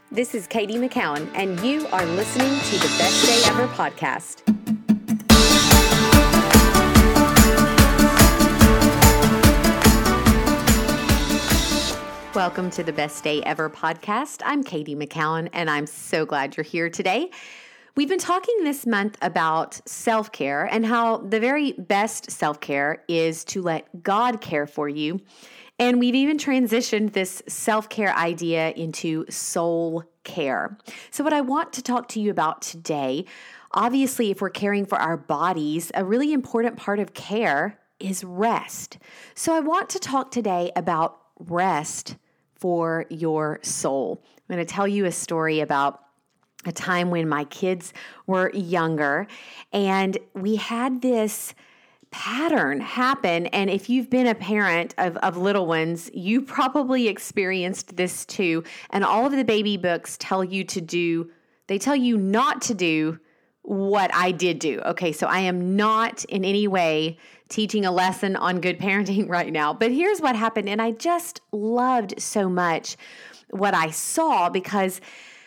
This is Katie McCowan, and you are listening to the Best Day Ever podcast. Welcome to the Best Day Ever podcast. I'm Katie McCowan, and I'm so glad you're here today. We've been talking this month about self-care and how the very best self-care is to let God care for you. And we've even transitioned this self-care idea into soul care. So what I want to talk to you about today, obviously, if we're caring for our bodies, a really important part of care is rest. So I want to talk today about rest for your soul. I'm going to tell you a story about a time when my kids were younger, and we had this pattern happen. And if you've been a parent of little ones, you probably experienced this too. And all of the baby books tell you not to do what I did do. Okay, so I am not in any way teaching a lesson on good parenting right now. But here's what happened. And I just loved so much what I saw, because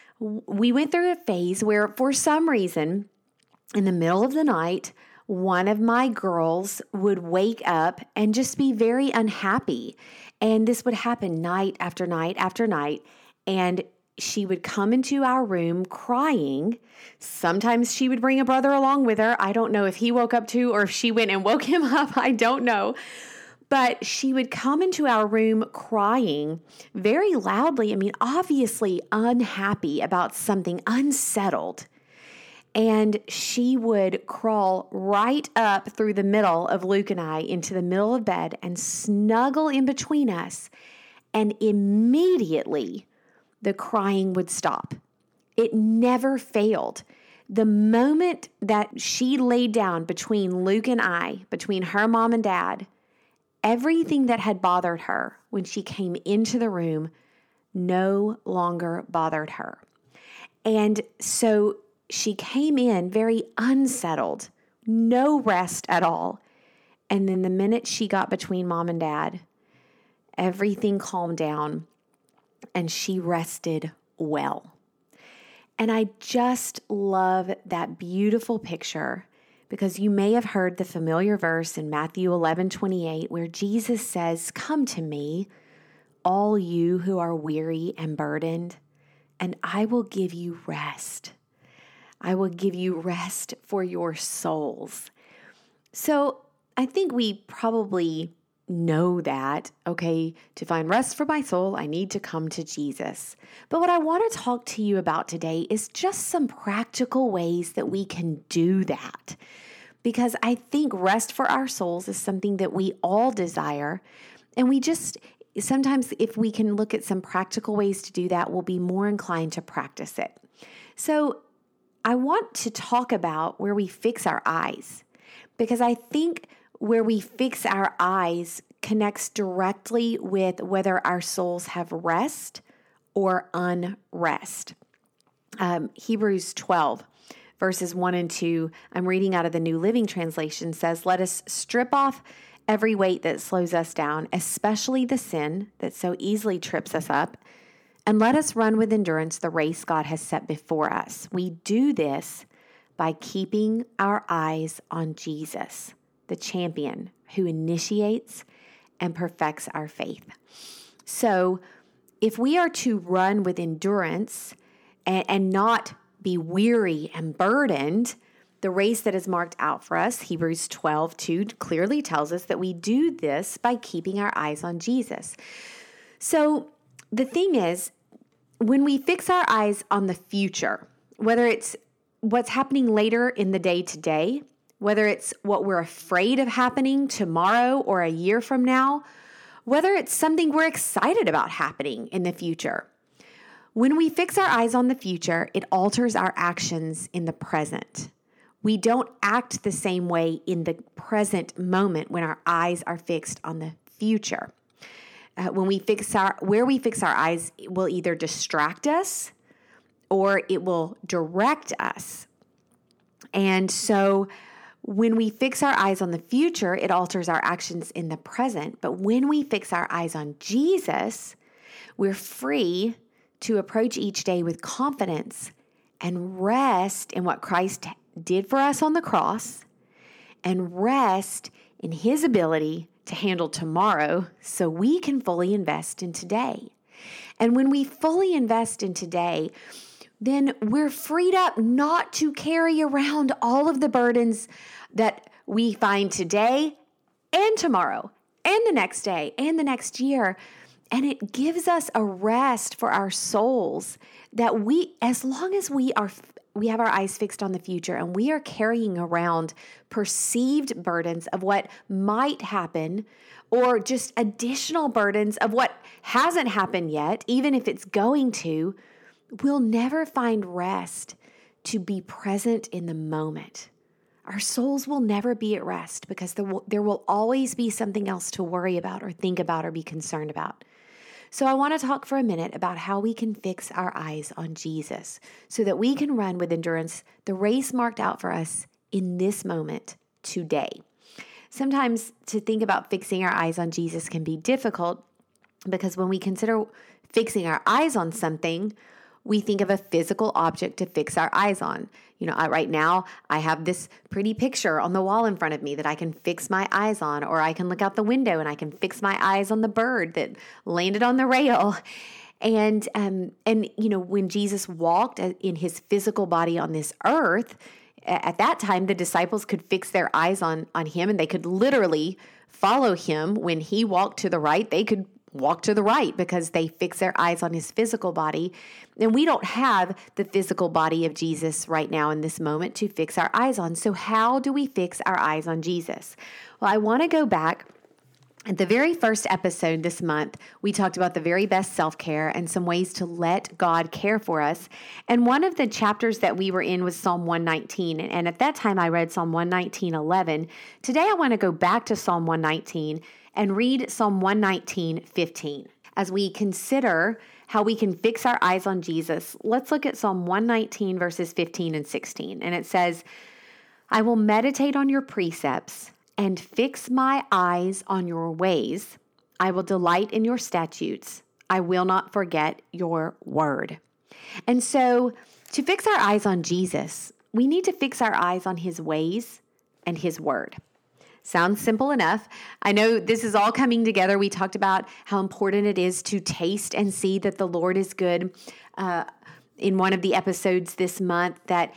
we went through a phase where, for some reason, in the middle of the night, one of my girls would wake up and just be very unhappy. And this would happen night after night after night. And she would come into our room crying. Sometimes she would bring a brother along with her. I don't know if he woke up too or if she went and woke him up. I don't know. But she would come into our room crying very loudly. I mean, obviously unhappy about something, unsettled. And she would crawl right up through the middle of Luke and I into the middle of bed and snuggle in between us. And immediately the crying would stop. It never failed. The moment that she laid down between Luke and I, between her mom and dad, everything that had bothered her when she came into the room no longer bothered her. And so she came in very unsettled, no rest at all. And then the minute she got between mom and dad, everything calmed down and she rested well. And I just love that beautiful picture, because you may have heard the familiar verse in Matthew 11:28 where Jesus says, "Come to me, all you who are weary and burdened, and I will give you rest. I will give you rest for your souls." So I think we probably know that, okay, to find rest for my soul, I need to come to Jesus. But what I want to talk to you about today is just some practical ways that we can do that. Because I think rest for our souls is something that we all desire. And we just, sometimes if we can look at some practical ways to do that, we'll be more inclined to practice it. So I want to talk about where we fix our eyes, because I think where we fix our eyes connects directly with whether our souls have rest or unrest. Hebrews 12, verses 1 and 2, I'm reading out of the New Living Translation, says, "Let us strip off every weight that slows us down, especially the sin that so easily trips us up, and let us run with endurance the race God has set before us. We do this by keeping our eyes on Jesus, the champion who initiates and perfects our faith." So if we are to run with endurance and not be weary and burdened, the race that is marked out for us, Hebrews 12:2 clearly tells us that we do this by keeping our eyes on Jesus. So the thing is, when we fix our eyes on the future, whether it's what's happening later in the day today, whether it's what we're afraid of happening tomorrow or a year from now, whether it's something we're excited about happening in the future, when we fix our eyes on the future, it alters our actions in the present. We don't act the same way in the present moment when our eyes are fixed on the future. Where we fix our eyes, it will either distract us or it will direct us. And so when we fix our eyes on the future, it alters our actions in the present. But when we fix our eyes on Jesus, we're free to approach each day with confidence and rest in what Christ did for us on the cross and rest in his ability to handle tomorrow so we can fully invest in today. And when we fully invest in today, then we're freed up not to carry around all of the burdens that we find today and tomorrow and the next day and the next year. And it gives us a rest for our souls that as long as we have our eyes fixed on the future and we are carrying around perceived burdens of what might happen or just additional burdens of what hasn't happened yet, even if it's going to, we'll never find rest to be present in the moment. Our souls will never be at rest because there will always be something else to worry about or think about or be concerned about. So I want to talk for a minute about how we can fix our eyes on Jesus so that we can run with endurance the race marked out for us in this moment today. Sometimes to think about fixing our eyes on Jesus can be difficult because when we consider fixing our eyes on something, we think of a physical object to fix our eyes on. Right now, I have this pretty picture on the wall in front of me that I can fix my eyes on, or I can look out the window and I can fix my eyes on the bird that landed on the rail. And when Jesus walked in his physical body on this earth, at that time, the disciples could fix their eyes on him and they could literally follow him. When he walked to the right, they could walk to the right because they fix their eyes on his physical body. And we don't have the physical body of Jesus right now in this moment to fix our eyes on. So how do we fix our eyes on Jesus? Well, I want to go back. At the very first episode this month, we talked about the very best self-care and some ways to let God care for us. And one of the chapters that we were in was Psalm 119. And at that time, I read Psalm 119:11. Today, I want to go back to Psalm 119 and read Psalm 119:15. As we consider how we can fix our eyes on Jesus, let's look at Psalm 119, verses 15 and 16. And it says, I will meditate on your precepts and fix my eyes on your ways. I will delight in your statutes. I will not forget your word. And so to fix our eyes on Jesus, we need to fix our eyes on his ways and his word. Sounds simple enough. I know this is all coming together. We talked about how important it is to taste and see that the Lord is good in one of the episodes this month that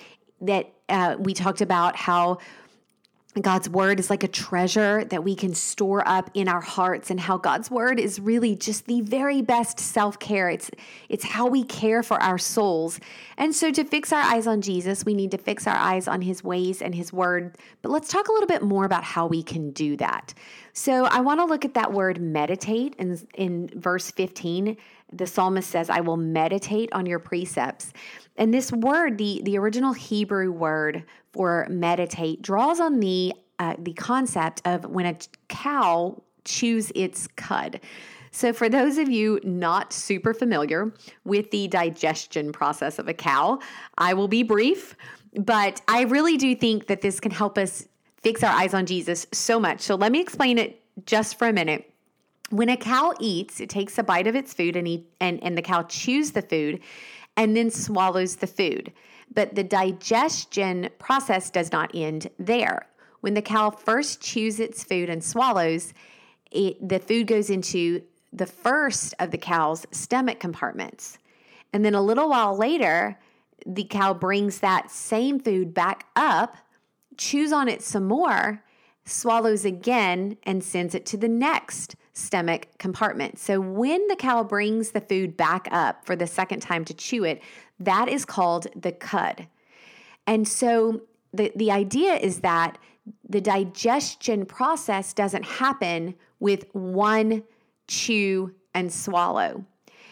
we talked about how God's word is like a treasure that we can store up in our hearts, and how God's word is really just the very best self-care. It's how we care for our souls. And so to fix our eyes on Jesus, we need to fix our eyes on his ways and his word. But let's talk a little bit more about how we can do that. So I want to look at that word meditate. And in verse 15, the psalmist says, I will meditate on your precepts. And this word, the original Hebrew word for meditate, draws on the concept of when a cow chews its cud. So for those of you not super familiar with the digestion process of a cow, I will be brief, but I really do think that this can help us fix our eyes on Jesus so much. So let me explain it just for a minute. When a cow eats, it takes a bite of its food and the cow chews the food and then swallows the food. But the digestion process does not end there. When the cow first chews its food and swallows, the food goes into the first of the cow's stomach compartments. And then a little while later, the cow brings that same food back up, chews on it some more, swallows again, and sends it to the next stomach compartment. So when the cow brings the food back up for the second time to chew it, that is called the cud. And so the idea is that the digestion process doesn't happen with one chew and swallow.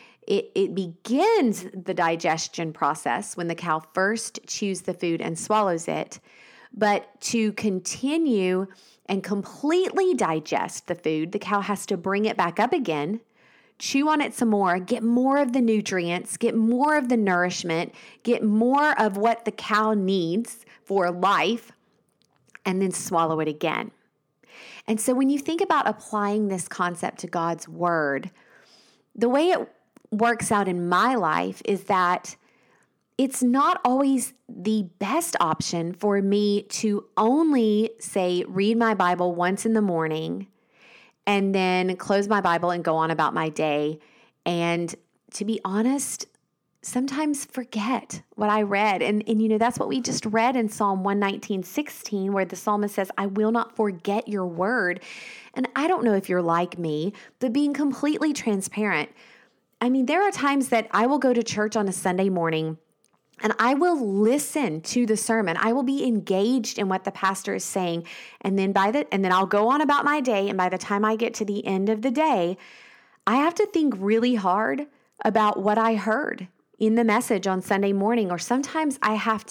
It begins the digestion process when the cow first chews the food and swallows it, but to continue and completely digest the food, the cow has to bring it back up again, chew on it some more, get more of the nutrients, get more of the nourishment, get more of what the cow needs for life, and then swallow it again. And so when you think about applying this concept to God's word, the way it works out in my life is that it's not always the best option for me to only say, read my Bible once in the morning and then close my Bible and go on about my day. And to be honest, sometimes forget what I read. And that's what we just read in Psalm 119:16, where the psalmist says, I will not forget your word. And I don't know if you're like me, but being completely transparent, there are times that I will go to church on a Sunday morning and I will listen to the sermon. I will be engaged in what the pastor is saying. And then I'll go on about my day. And by the time I get to the end of the day, I have to think really hard about what I heard in the message on Sunday morning. Or sometimes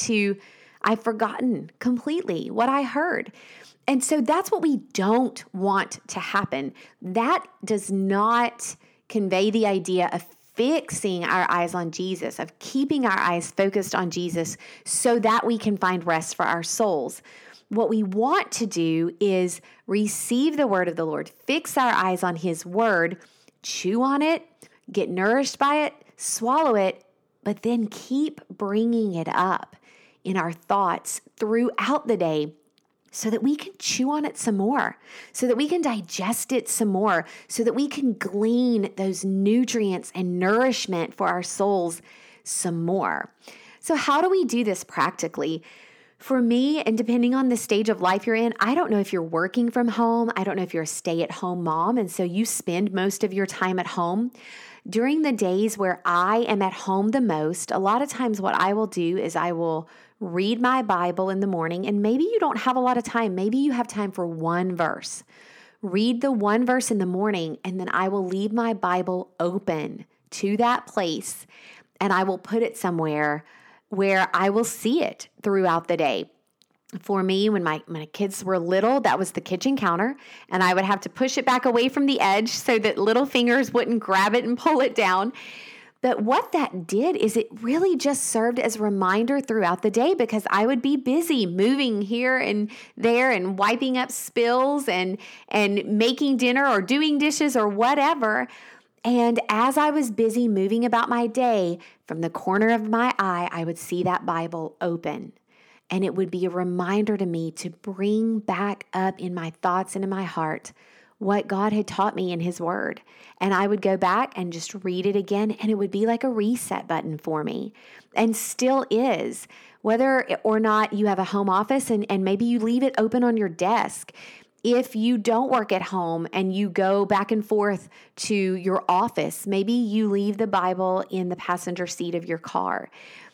I've forgotten completely what I heard. And so that's what we don't want to happen. That does not convey the idea of fixing our eyes on Jesus, of keeping our eyes focused on Jesus so that we can find rest for our souls. What we want to do is receive the word of the Lord, fix our eyes on his word, chew on it, get nourished by it, swallow it, but then keep bringing it up in our thoughts throughout the day so that we can chew on it some more, so that we can digest it some more, so that we can glean those nutrients and nourishment for our souls some more. So how do we do this practically? For me, and depending on the stage of life you're in, I don't know if you're working from home. I don't know if you're a stay-at-home mom, and so you spend most of your time at home. During the days where I am at home the most, a lot of times what I will do is I will read my Bible in the morning, and maybe you don't have a lot of time. Maybe you have time for one verse. Read the one verse in the morning, and then I will leave my Bible open to that place, and I will put it somewhere where I will see it throughout the day. For me, when my kids were little, that was the kitchen counter, and I would have to push it back away from the edge so that little fingers wouldn't grab it and pull it down. But what that did is it really just served as a reminder throughout the day, because I would be busy moving here and there and wiping up spills and making dinner or doing dishes or whatever. And as I was busy moving about my day, from the corner of my eye, I would see that Bible open. And it would be a reminder to me to bring back up in my thoughts and in my heart what God had taught me in his word. And I would go back and just read it again, and it would be like a reset button for me, and still is. Whether or not you have a home office and maybe you leave it open on your desk. If you don't work at home and you go back and forth to your office, maybe you leave the Bible in the passenger seat of your car.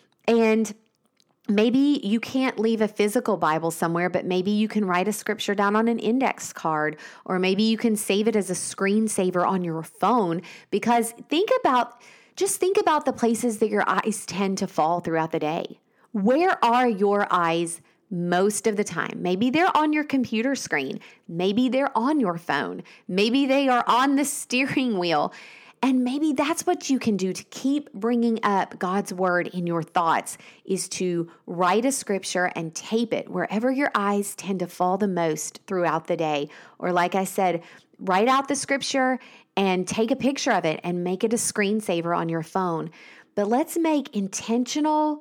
And maybe you can't leave a physical Bible somewhere, but maybe you can write a scripture down on an index card, or maybe you can save it as a screensaver on your phone. Because think about the places that your eyes tend to fall throughout the day. Where are your eyes most of the time? Maybe they're on your computer screen. Maybe they're on your phone. Maybe they are on the steering wheel. And maybe that's what you can do to keep bringing up God's word in your thoughts, is to write a scripture and tape it wherever your eyes tend to fall the most throughout the day. Or like I said, write out the scripture and take a picture of it and make it a screensaver on your phone. But let's make intentional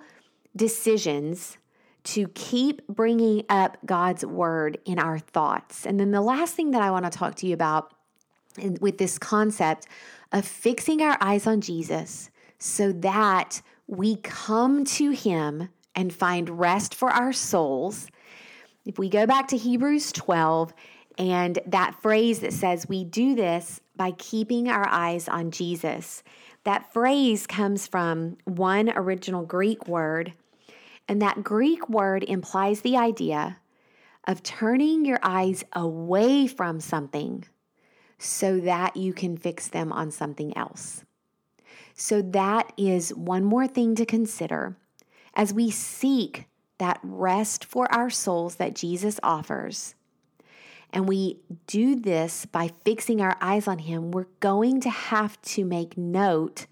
decisions to keep bringing up God's word in our thoughts. And then the last thing that I want to talk to you about with this concept of fixing our eyes on Jesus so that we come to him and find rest for our souls. If we go back to Hebrews 12 and that phrase that says we do this by keeping our eyes on Jesus, that phrase comes from one original Greek word, and that Greek word implies the idea of turning your eyes away from something so that you can fix them on something else. So that is one more thing to consider as we seek that rest for our souls that Jesus offers. And we do this by fixing our eyes on him. We're going to have to make note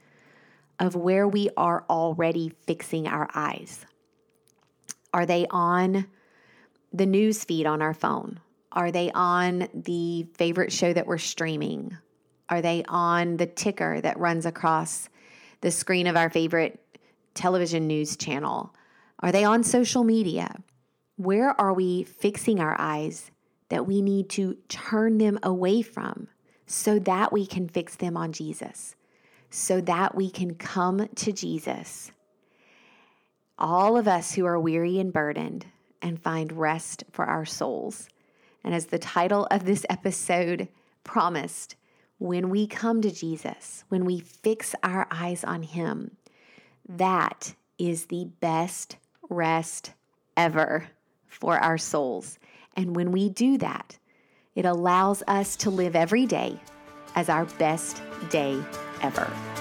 of where we are already fixing our eyes. Are they on the news feed on our phone? Are they on the favorite show that we're streaming? Are they on the ticker that runs across the screen of our favorite television news channel? Are they on social media? Where are we fixing our eyes that we need to turn them away from so that we can fix them on Jesus, so that we can come to Jesus? All of us who are weary and burdened and find rest for our souls. And as the title of this episode promised, when we come to Jesus, when we fix our eyes on Him, that is the best rest ever for our souls. And when we do that, it allows us to live every day as our best day ever.